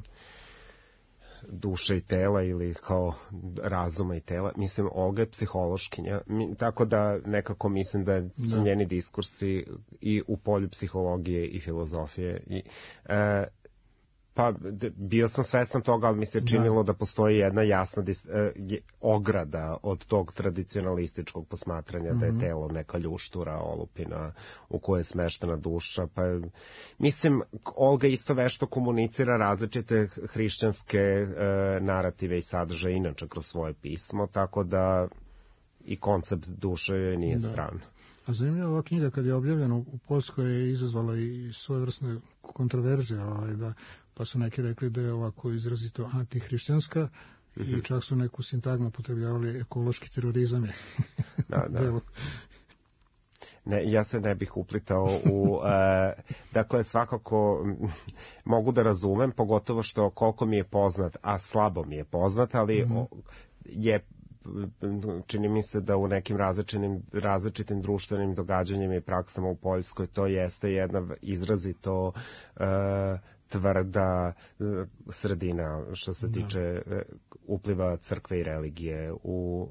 duše i tela ili kao razuma i tela. Mislim, Olga je psihološkinja, mi, tako da nekako mislim da su da. njeni diskursi i u polju psihologije i filozofije i e, pa bio sam svestan toga, ali mi se činilo da, da postoji jedna jasna dis, eh, ograda od tog tradicionalističkog posmatranja mm-hmm. da je telo neka ljuštura, olupina u kojoj je smeštena duša. Pa, mislim, Olga isto vešto komunicira različite hrišćanske eh, narative i sadržaje inače kroz svoje pismo, tako da i koncept duše nije da. stran. A zanimljiva ova knjiga kad je objavljena u Poljskoj je izazvala i svojevrsne kontroverzije, ovaj, da, pa su neki rekli da je ovako izrazito antihrišćanska mm-hmm. i čak su neku sintagmu upotrebljavali ekološki terorizam je. Da, da. Ne, ja se ne bih uplitao u... E, dakle, svakako mogu da razumem, pogotovo što koliko mi je poznat, a slabo mi je poznat, ali mm-hmm. o, je čini mi se da u nekim različitim, različitim društvenim događanjima i praksama u Poljskoj to jeste jedna izrazito uh, tvrda uh, sredina što se tiče uh, upliva crkve i religije u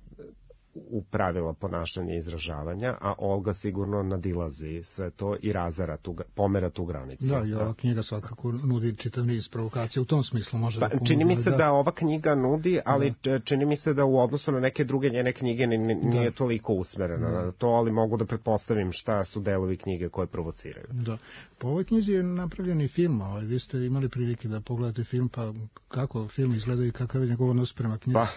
u pravila ponašanja i izražavanja, a Olga sigurno nadilazi sve to i razara tu, pomera tu granicu. Da, i ova da. knjiga svakako nudi čitav niz provokacija u tom smislu. Može pa, da čini mi se da... da ova knjiga nudi, ali da. čini mi se da u odnosu na neke druge njene knjige nije da. toliko usmerena da. na to, ali mogu da pretpostavim šta su delovi knjige koje provociraju. Da. Po ovoj knjizi je napravljen i film, ovaj, vi ste imali prilike da pogledate film, pa kako film izgleda i kakav je njegov odnos prema knjizi? Pa...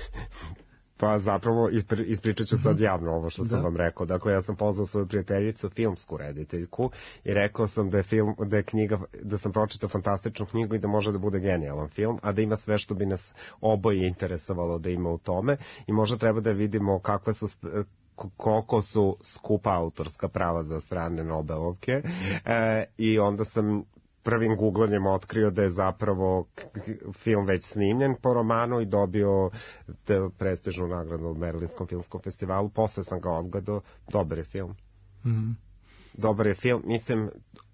Pa zapravo ispričat ću sad javno ovo što sam da. vam rekao. Dakle, ja sam pozvao svoju prijateljicu, filmsku rediteljku, i rekao sam da je film, da je knjiga, da sam pročitao fantastičnu knjigu i da može da bude genijalan film, a da ima sve što bi nas oboje interesovalo da ima u tome, i možda treba da vidimo kakve su koliko su skupa autorska prava za strane Nobelovke, e, i onda sam prvim googlanjem otkrio da je zapravo film već snimljen po romanu i dobio prestižnu nagradu u Berlinskom filmskom festivalu. Posle sam ga odgledao. Dobar je film. Mm-hmm. Dobar je film. Mislim,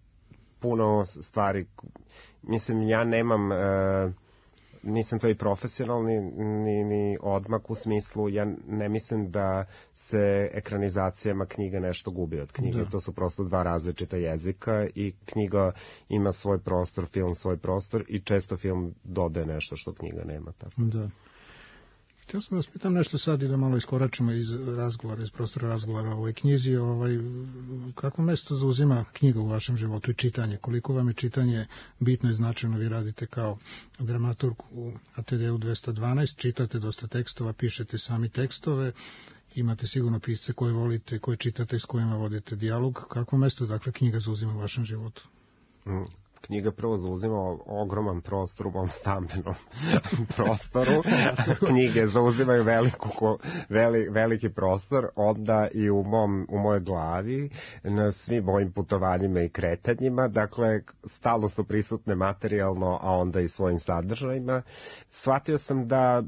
puno stvari. Mislim, ja nemam... Uh, Mislim, to je i profesionalni ni, ni odmak u smislu, ja ne mislim da se ekranizacijama knjiga nešto gubi od knjige. Da. To su prosto dva različita jezika i knjiga ima svoj prostor, film svoj prostor, i često film dodaje nešto što knjiga nema. Tako. Da. Htio sam da vas pitam nešto sad i da malo iskoračimo iz razgovora, iz prostora razgovora o ovoj knjizi. Ovaj, kako mesto zauzima knjiga u vašem životu i čitanje? Koliko vam je čitanje bitno i značajno? Vi radite kao dramaturg u A T D U dvesta dvanaest, čitate dosta tekstova, pišete sami tekstove, imate sigurno pisce koje volite, koje čitate, s kojima vodite dijalog. Kako mesto, dakle, knjiga zauzima u vašem životu? Mm. Knjiga prvo zauzima ogroman prostor u mom stambenom prostoru. Knjige zauzimaju veliku, veli, veliki prostor, onda i u, mom, u mojoj glavi, na svim mojim putovanjima i kretanjima. Dakle, stalno su prisutne materijalno, a onda i svojim sadržajima. Shvatio sam da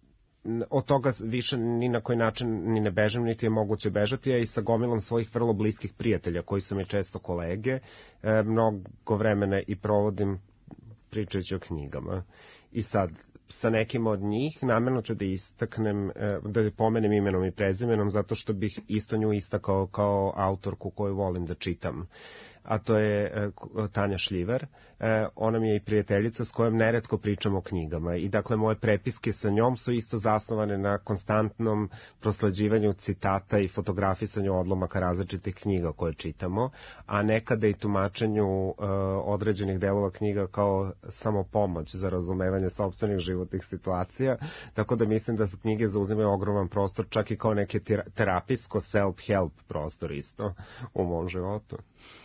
od toga više ni na koji način ni ne bežem, niti je moguće bežati, a i sa gomilom svojih vrlo bliskih prijatelja, koji su mi često kolege, e, mnogo vremena i provodim pričajući o knjigama. I sad, sa nekim od njih namerno ću da istaknem, e, da pomenem imenom i prezimenom, zato što bih isto nju istakao kao autorku koju volim da čitam. A to je Tanja Šljivar. Ona mi je i prijateljica s kojom neretko pričam o knjigama, i dakle moje prepiske sa njom su isto zasnovane na konstantnom proslađivanju citata i fotografisanju odlomaka različitih knjiga koje čitamo, a nekada i tumačenju uh, određenih delova knjiga kao samopomoć za razumevanje sopstvenih životnih situacija, tako da mislim da knjige zauzimaju ogroman prostor, čak i kao neke terapijsko self-help prostor isto u mom životu.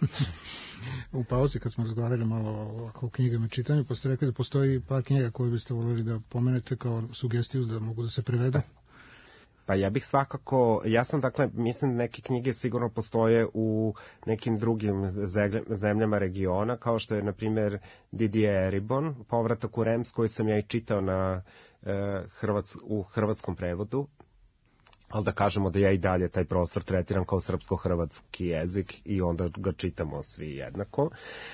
U pauzi kad smo razgovarali malo o knjigama i čitanju, pa ste rekli da postoji par knjiga koje biste voljeli da pomenete kao sugestiju da mogu da se prevedu. Pa ja bih svakako, ja sam dakle, mislim neke knjige sigurno postoje u nekim drugim zemljama regiona, kao što je na primjer Didier Eribon, Povratak u Rems, koji sam ja i čitao na, eh, Hrvats, u hrvatskom prevodu. Ali da kažemo da ja i dalje taj prostor tretiram kao srpsko-hrvatski jezik i onda ga čitamo svi jednako.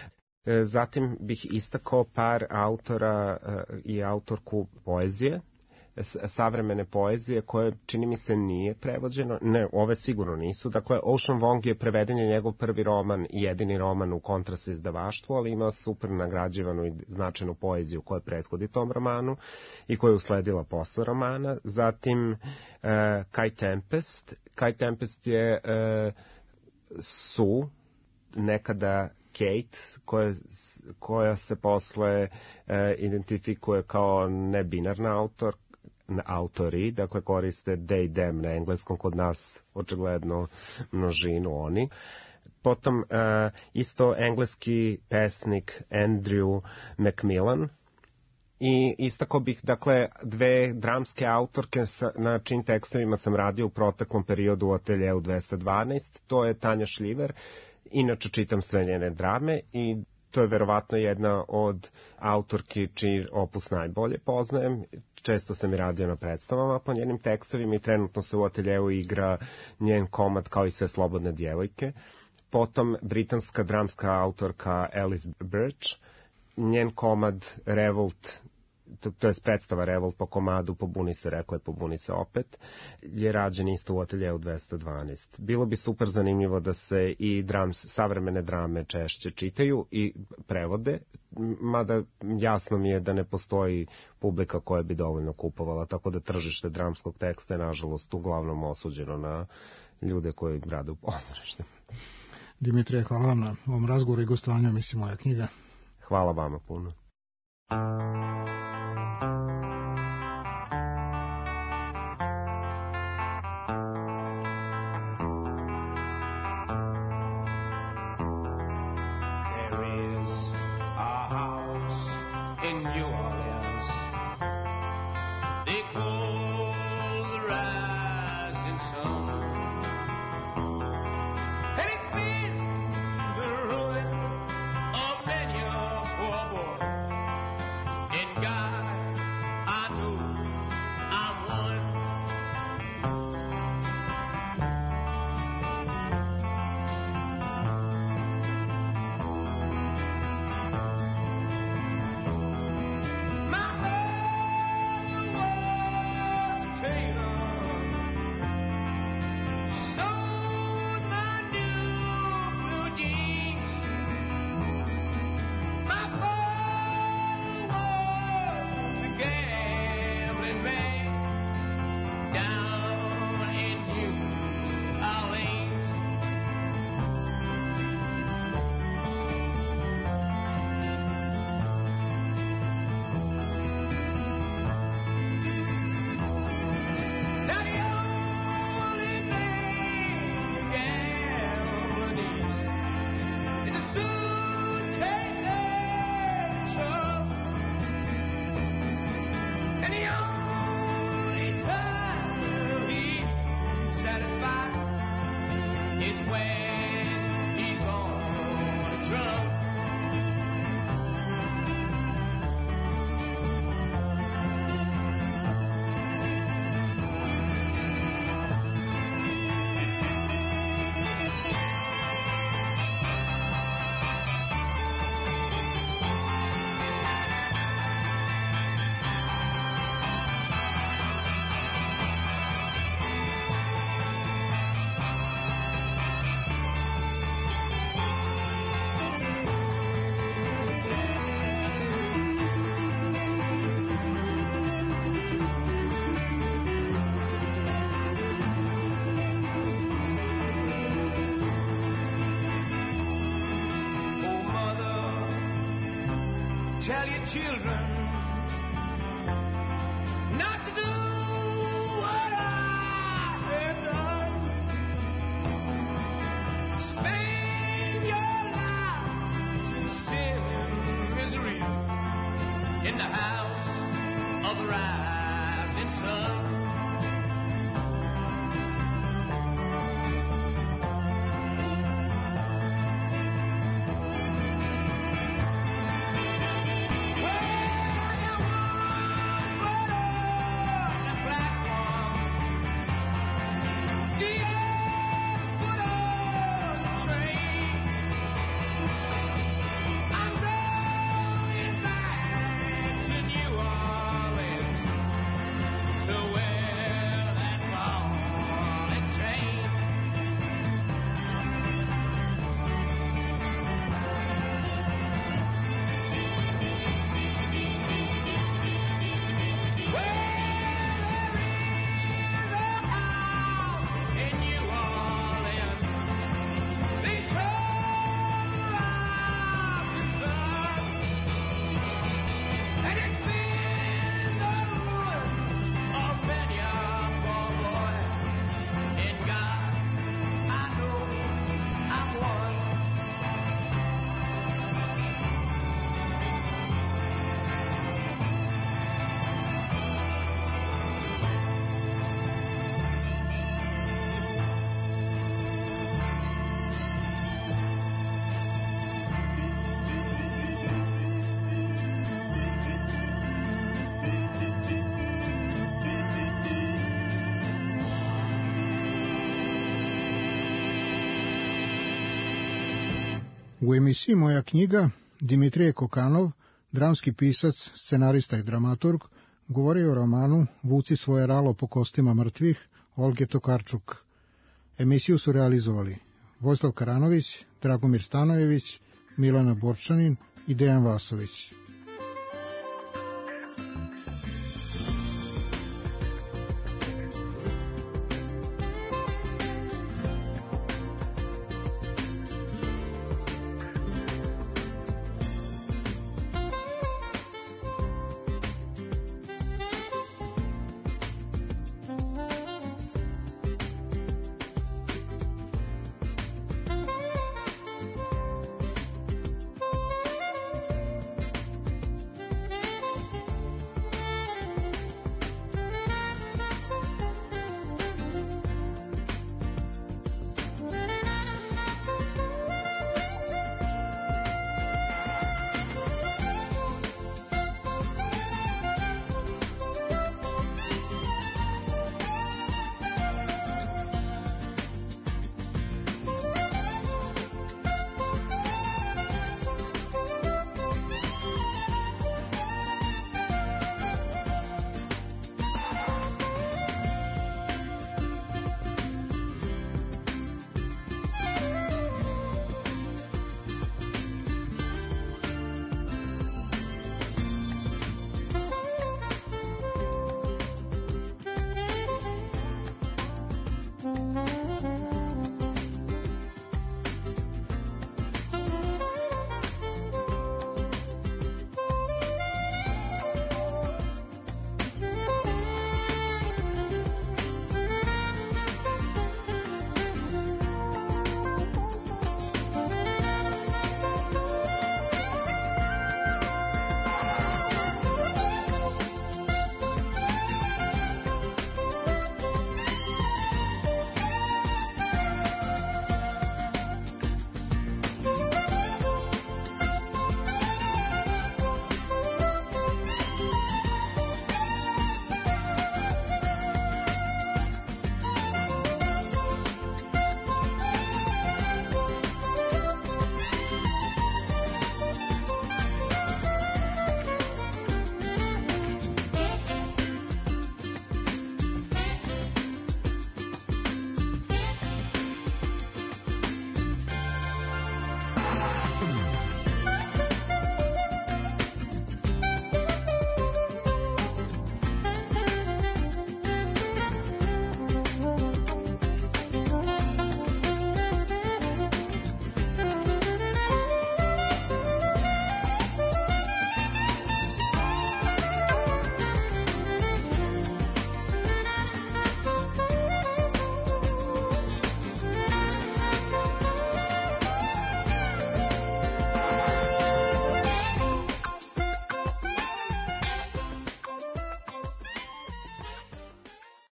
Zatim bih istakao par autora i autorku poezije, savremene poezije, koje čini mi se nije prevođeno, ne, ove sigurno nisu. Dakle, Ocean Vuong je preveden je njegov prvi roman i jedini roman u Kontras izdavaštvu, ali ima super nagrađivanu i značajnu poeziju koja prethodi tom romanu i koja je usledila posle romana. Zatim uh, Kai Tempest. Kai Tempest je uh, Sue, nekada Kate, koja, koja se posle uh, identifikuje kao nebinarna autor, autori, dakle koriste they, them na engleskom, kod nas očigledno množinu oni. Potom uh, isto engleski pesnik Andrew Macmillan, i istako bih, dakle, dve dramske autorke sa, na čijim tekstovima sam radio u proteklom periodu u Ateljeu dvesta dvanaest, to je Tanja Šljivar, inače čitam sve njene drame, i To je verovatno jedna od autorki čiji opus najbolje poznajem. Često sam i radio na predstavama po njenim tekstovima i trenutno se u ateljeu igra njen komad Kao i sve slobodne djevojke. Potom britanska dramska autorka Alice Birch, njen komad Revolt, to, to je predstava Revolt po komadu Pobuni se, rekla je pobuni se opet, je rađen isto u ateljeu dvesta dvanaest. Bilo bi super zanimljivo da se i drams, savremene drame češće čitaju i prevode, mada jasno mi je da ne postoji publika koja bi dovoljno kupovala, tako da tržište dramskog teksta je nažalost uglavnom osuđeno na ljude koji rade u pozorištima. Dimitrije, hvala vam na ovom razgovoru i gostovanju, mislim, moja knjiga. Hvala vama puno. Tell your children not to do what I have done. Spend your lives in sin and misery in the house of the rising sun. Well, U emisiji Moja knjiga Dimitrije Kokanov, dramski pisac, scenarista i dramaturg, govori o romanu Vuci svoje ralo po kostima mrtvih Olge Tokarčuk. Emisiju su realizovali Vojislav Karanović, Dragomir Stanojević, Milana Borčanin i Dejan Vasović.